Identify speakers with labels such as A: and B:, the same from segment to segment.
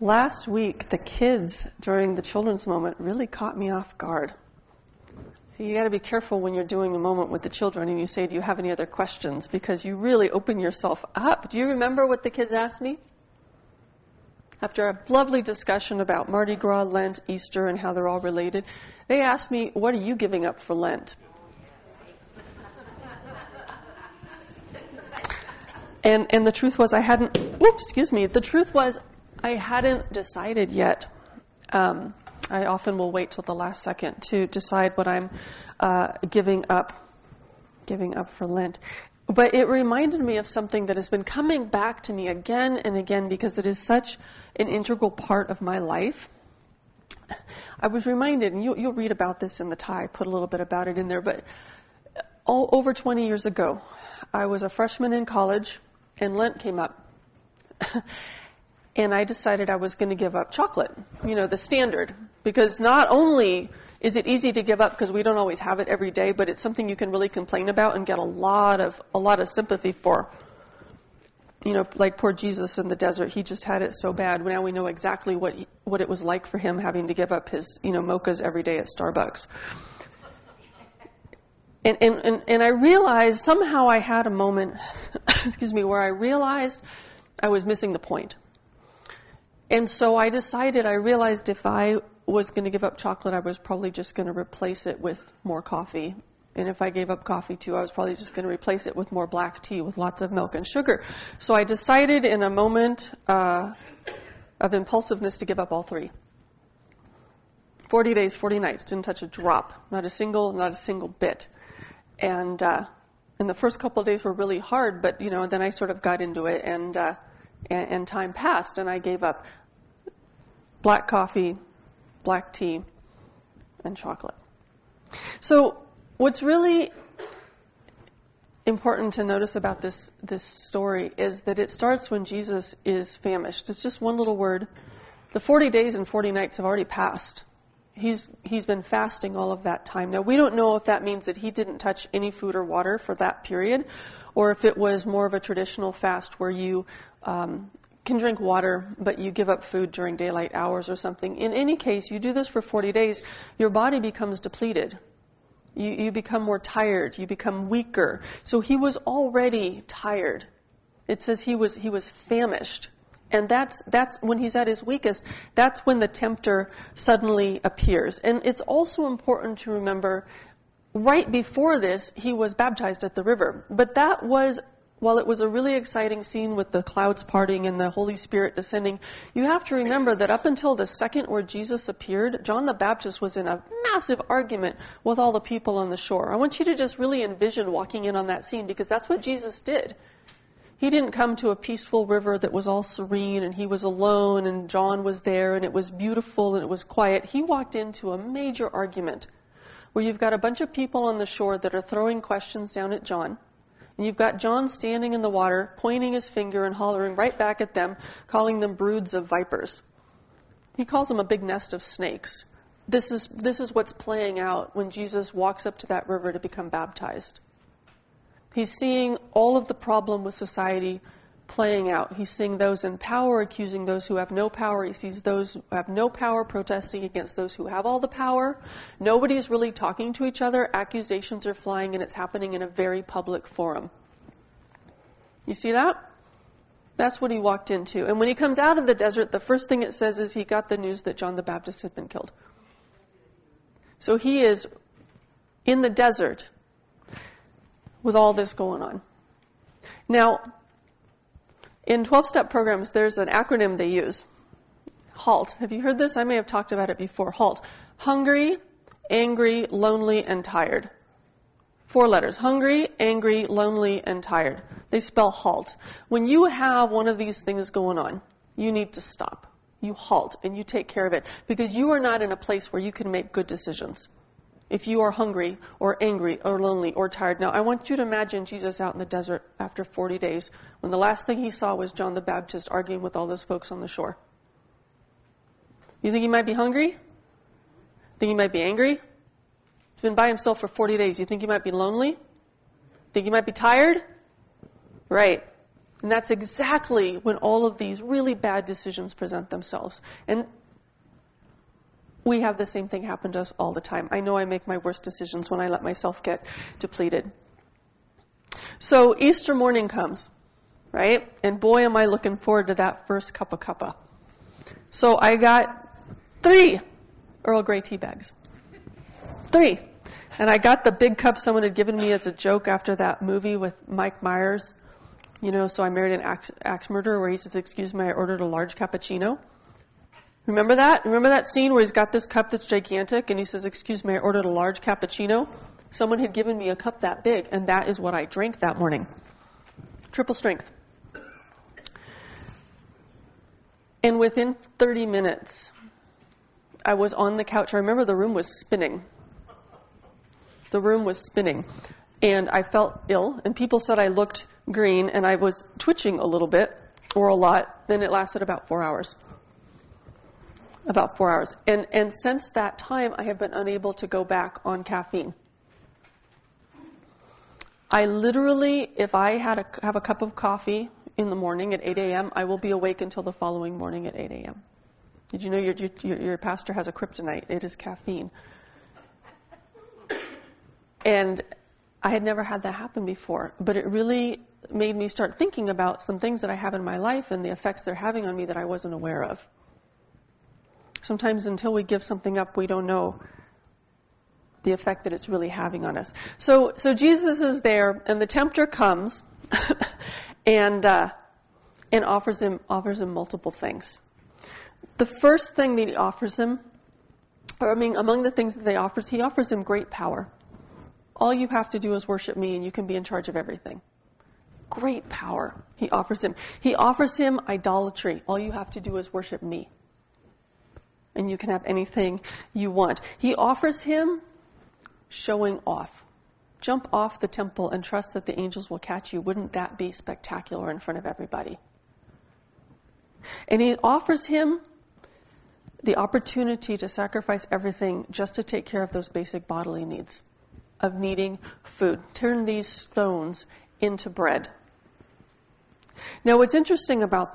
A: Last week, the kids during the children's moment really caught me off guard. So you got to be careful when you're doing a moment with the children and you say, do you have any other questions? Because you really open yourself up. Do you remember what the kids asked me? After a lovely discussion about Mardi Gras, Lent, Easter, and how they're all related, they asked me, what are you giving up for Lent? And the truth was the truth was I hadn't decided yet. I often will wait till the last second to decide what I'm giving up for Lent. But it reminded me of something that has been coming back to me again and again because it is such an integral part of my life. I was reminded, and you'll read about this in the tie, I put a little bit about it in there, but over 20 years ago, I was a freshman in college, and Lent came up. And I decided I was going to give up chocolate, the standard. Because not only is it easy to give up because we don't always have it every day, but it's something you can really complain about and get a lot of sympathy for. Like poor Jesus in the desert, he just had it so bad. Now we know exactly what it was like for him having to give up his, mochas every day at Starbucks. And I realized somehow I had a moment, where I realized I was missing the point. And so I realized if I was going to give up chocolate, I was probably just going to replace it with more coffee. And if I gave up coffee too, I was probably just going to replace it with more black tea with lots of milk and sugar. So I decided in a moment of impulsiveness to give up all three. 40 days, 40 nights, didn't touch a drop, not a single bit. And the first couple of days were really hard, but then I sort of got into it, and time passed, and I gave up black coffee, black tea, and chocolate. So what's really important to notice about this story is that it starts when Jesus is famished. It's just one little word. The 40 days and 40 nights have already passed. He's been fasting all of that time. Now, we don't know if that means that he didn't touch any food or water for that period, or if it was more of a traditional fast where you can drink water, but you give up food during daylight hours or something. In any case, you do this for 40 days, your body becomes depleted. You become more tired. You become weaker. So he was already tired. It says he was famished. And that's when he's at his weakest, that's when the tempter suddenly appears. And it's also important to remember, right before this, he was baptized at the river. But that was, while it was a really exciting scene with the clouds parting and the Holy Spirit descending, you have to remember that up until the second where Jesus appeared, John the Baptist was in a massive argument with all the people on the shore. I want you to just really envision walking in on that scene, because that's what Jesus did. He didn't come to a peaceful river that was all serene and he was alone and John was there and it was beautiful and it was quiet. He walked into a major argument where you've got a bunch of people on the shore that are throwing questions down at John. And you've got John standing in the water, pointing his finger and hollering right back at them, calling them broods of vipers. He calls them a big nest of snakes. This is what's playing out when Jesus walks up to that river to become baptized. He's seeing all of the problem with society playing out. He's seeing those in power accusing those who have no power. He sees those who have no power protesting against those who have all the power. Nobody's really talking to each other. Accusations are flying, and it's happening in a very public forum. You see that? That's what he walked into. And when he comes out of the desert, the first thing it says is he got the news that John the Baptist had been killed. So he is in the desert with all this going on. Now, in 12-step programs, there's an acronym they use. HALT. Have you heard this? I may have talked about it before. HALT. Hungry, angry, lonely, and tired. 4 letters. Hungry, angry, lonely, and tired. They spell HALT. When you have one of these things going on, you need to stop. You halt and you take care of it, because you are not in a place where you can make good decisions. If you are hungry or angry or lonely or tired. Now, I want you to imagine Jesus out in the desert after 40 days when the last thing he saw was John the Baptist arguing with all those folks on the shore. You think he might be hungry? Think he might be angry? He's been by himself for 40 days. You think he might be lonely? Think he might be tired? Right. And that's exactly when all of these really bad decisions present themselves. And we have the same thing happen to us all the time. I know I make my worst decisions when I let myself get depleted. So Easter morning comes, right? And boy, am I looking forward to that first cup of cuppa. So I got 3 Earl Grey tea bags. 3. And I got the big cup someone had given me as a joke after that movie with Mike Myers. You know, So I Married an Axe Murderer, where he says, "Excuse me, I ordered a large cappuccino." Remember that? Remember that scene where he's got this cup that's gigantic and he says, "Excuse me, I ordered a large cappuccino"? Someone had given me a cup that big, and that is what I drank that morning. Triple strength. And within 30 minutes, I was on the couch. I remember the room was spinning. The room was spinning. And I felt ill, and people said I looked green, and I was twitching a little bit, or a lot. Then it lasted about 4 hours. About 4 hours. And since that time, I have been unable to go back on caffeine. I literally, if I have a cup of coffee in the morning at 8 a.m., I will be awake until the following morning at 8 a.m. Did you know your pastor has a kryptonite? It is caffeine. And I had never had that happen before, but it really made me start thinking about some things that I have in my life and the effects they're having on me that I wasn't aware of. Sometimes until we give something up, we don't know the effect that it's really having on us. So Jesus is there, and the tempter comes and offers him multiple things. The first thing that he offers him, among the things that he offers him great power. All you have to do is worship me, and you can be in charge of everything. Great power he offers him. He offers him idolatry. All you have to do is worship me, and you can have anything you want. He offers him showing off. Jump off the temple and trust that the angels will catch you. Wouldn't that be spectacular in front of everybody? And he offers him the opportunity to sacrifice everything just to take care of those basic bodily needs of needing food. Turn these stones into bread. Now, what's interesting about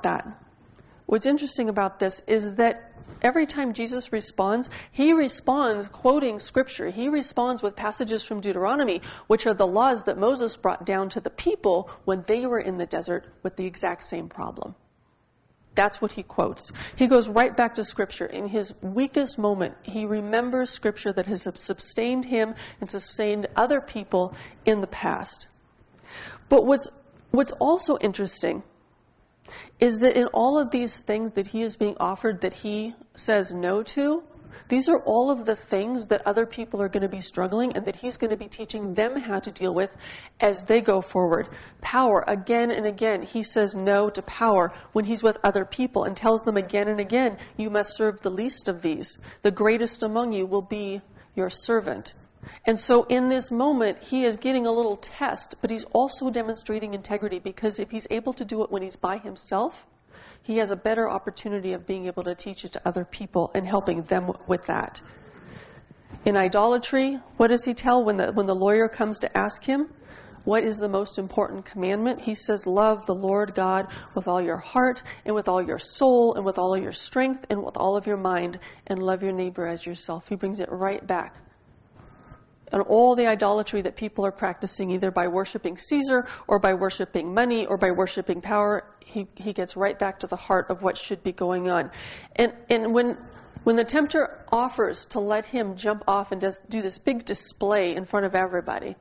A: this is that every time Jesus responds, he responds quoting Scripture. He responds with passages from Deuteronomy, which are the laws that Moses brought down to the people when they were in the desert with the exact same problem. That's what he quotes. He goes right back to Scripture. In his weakest moment, he remembers Scripture that has sustained him and sustained other people in the past. But what's also interesting is that in all of these things that he is being offered that he says no to, these are all of the things that other people are going to be struggling and that he's going to be teaching them how to deal with as they go forward. Power, again and again, he says no to power when he's with other people and tells them again and again, you must serve the least of these. The greatest among you will be your servant. And so in this moment, he is getting a little test, but he's also demonstrating integrity, because if he's able to do it when he's by himself, he has a better opportunity of being able to teach it to other people and helping them with that. In idolatry, what does he tell when the lawyer comes to ask him, what is the most important commandment? He says, love the Lord God with all your heart and with all your soul and with all of your strength and with all of your mind, and love your neighbor as yourself. He brings it right back. And all the idolatry that people are practicing, either by worshiping Caesar or by worshiping money or by worshiping power, he gets right back to the heart of what should be going on. And when the tempter offers to let him jump off and do this big display in front of everybody,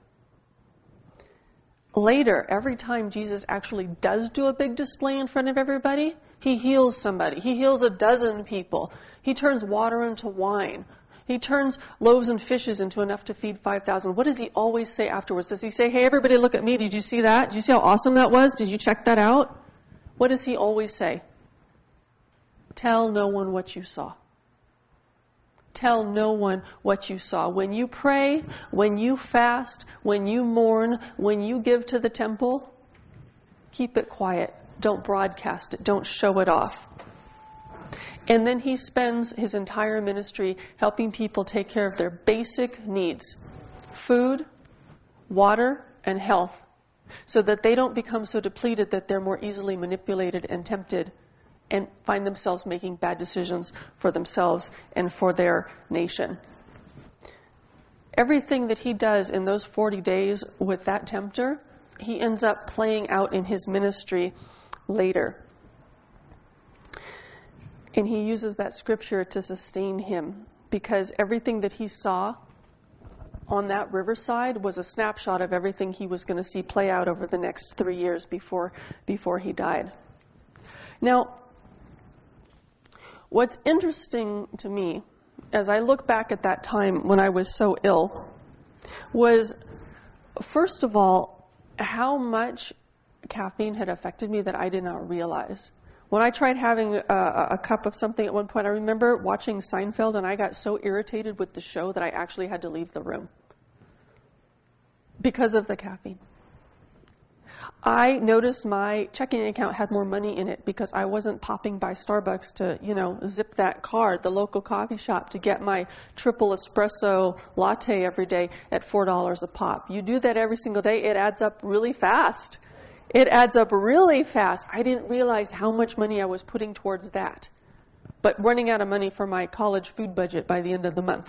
A: later, every time Jesus actually does do a big display in front of everybody, he heals somebody. He heals 12 people. He turns water into wine. He turns loaves and fishes into enough to feed 5,000. What does he always say afterwards? Does he say, hey, everybody, look at me. Did you see that? Did you see how awesome that was? Did you check that out? What does he always say? Tell no one what you saw. Tell no one what you saw. When you pray, when you fast, when you mourn, when you give to the temple, keep it quiet. Don't broadcast it. Don't show it off. And then he spends his entire ministry helping people take care of their basic needs: food, water, and health. so that they don't become so depleted that they're more easily manipulated and tempted and find themselves making bad decisions for themselves and for their nation. Everything that he does in those 40 days with that tempter, he ends up playing out in his ministry later. And he uses that scripture to sustain him, because everything that he saw on that riverside was a snapshot of everything he was going to see play out over the next 3 years before he died. Now, what's interesting to me, as I look back at that time when I was so ill, was, first of all, how much caffeine had affected me that I did not realize. When I tried having a cup of something at one point, I remember watching Seinfeld, and I got so irritated with the show that I actually had to leave the room because of the caffeine. I noticed my checking account had more money in it because I wasn't popping by Starbucks to, zip that card, the local coffee shop, to get my triple espresso latte every day at $4 a pop. You do that every single day, it adds up really fast. It adds up really fast. I didn't realize how much money I was putting towards that, but running out of money for my college food budget by the end of the month.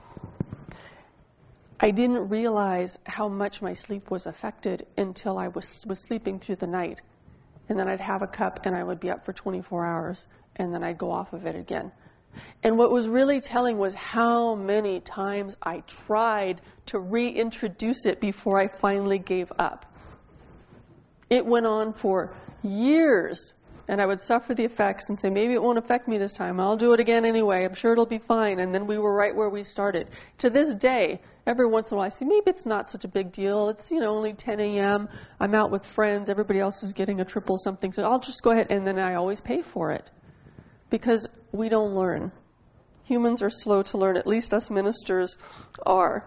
A: I didn't realize how much my sleep was affected until I was sleeping through the night. And then I'd have a cup and I would be up for 24 hours and then I'd go off of it again. And what was really telling was how many times I tried to reintroduce it before I finally gave up. It went on for years, and I would suffer the effects and say, maybe it won't affect me this time. I'll do it again anyway. I'm sure it'll be fine. And then we were right where we started. To this day, every once in a while, I see maybe it's not such a big deal. It's, only 10 a.m. I'm out with friends. Everybody else is getting a triple something. So I'll just go ahead, and then I always pay for it because we don't learn. Humans are slow to learn. At least us ministers are.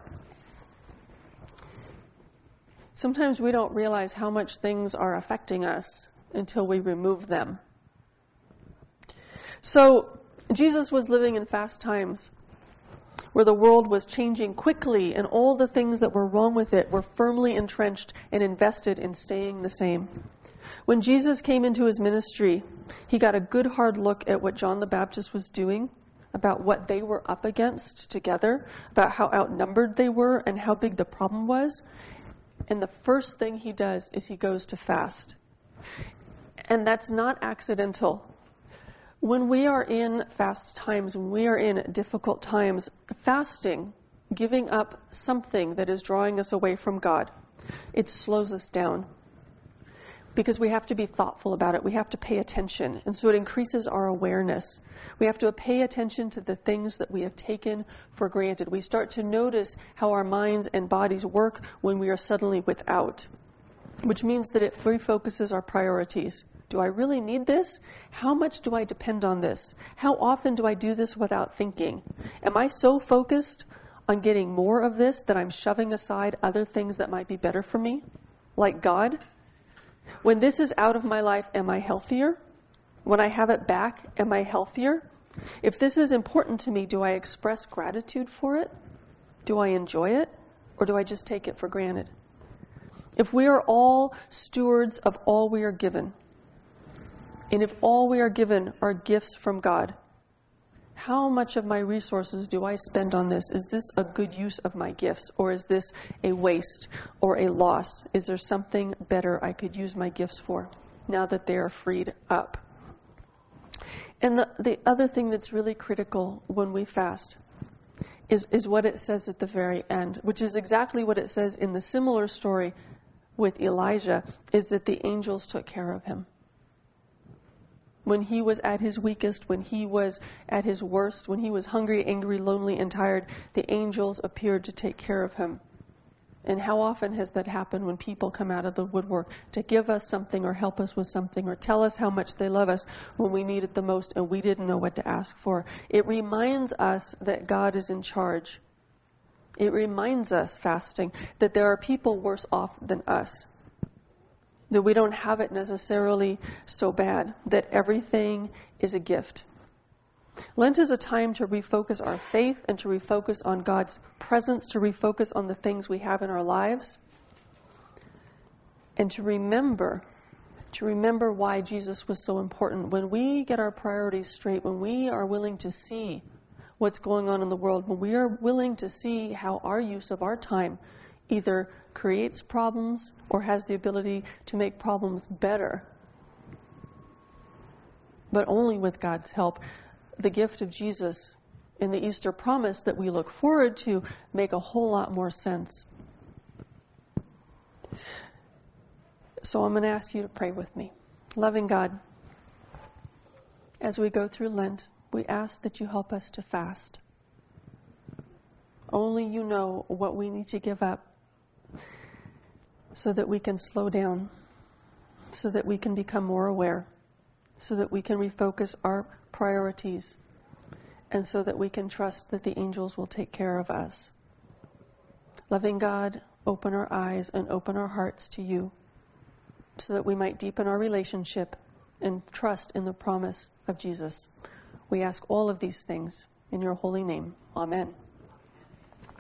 A: Sometimes we don't realize how much things are affecting us until we remove them. So Jesus was living in fast times where the world was changing quickly and all the things that were wrong with it were firmly entrenched and invested in staying the same. When Jesus came into his ministry, he got a good hard look at what John the Baptist was doing, about what they were up against together, about how outnumbered they were and how big the problem was. And the first thing he does is he goes to fast. And that's not accidental. When we are in fast times, when we are in difficult times, fasting, giving up something that is drawing us away from God, it slows us down. Because we have to be thoughtful about it. We have to pay attention. And so it increases our awareness. We have to pay attention to the things that we have taken for granted. We start to notice how our minds and bodies work when we are suddenly without, which means that it refocuses our priorities. Do I really need this? How much do I depend on this? How often do I do this without thinking? Am I so focused on getting more of this that I'm shoving aside other things that might be better for me, like God? When this is out of my life, am I healthier? When I have it back, am I healthier? If this is important to me, do I express gratitude for it? Do I enjoy it? Or do I just take it for granted? If we are all stewards of all we are given, and if all we are given are gifts from God, how much of my resources do I spend on this? Is this a good use of my gifts? Or is this a waste or a loss? Is there something better I could use my gifts for now that they are freed up? And the other thing that's really critical when we fast is what it says at the very end, which is exactly what it says in the similar story with Elijah, is that the angels took care of him. When he was at his weakest, when he was at his worst, when he was hungry, angry, lonely, and tired, the angels appeared to take care of him. And how often has that happened when people come out of the woodwork to give us something or help us with something or tell us how much they love us when we need it the most and we didn't know what to ask for? It reminds us that God is in charge. It reminds us, fasting, that there are people worse off than us. That we don't have it necessarily so bad, that everything is a gift. Lent is a time to refocus our faith and to refocus on God's presence, to refocus on the things we have in our lives. and to remember why Jesus was so important. When we get our priorities straight, when we are willing to see what's going on in the world, when we are willing to see how our use of our time either creates problems or has the ability to make problems better, but only with God's help, the gift of Jesus and the Easter promise that we look forward to make a whole lot more sense. So I'm going to ask you to pray with me. Loving God, as we go through Lent, we ask that you help us to fast. Only you know what we need to give up so that we can slow down, so that we can become more aware, so that we can refocus our priorities, and so that we can trust that the angels will take care of us. Loving God, open our eyes and open our hearts to you, so that we might deepen our relationship and trust in the promise of Jesus. We ask all of these things in your holy name. Amen.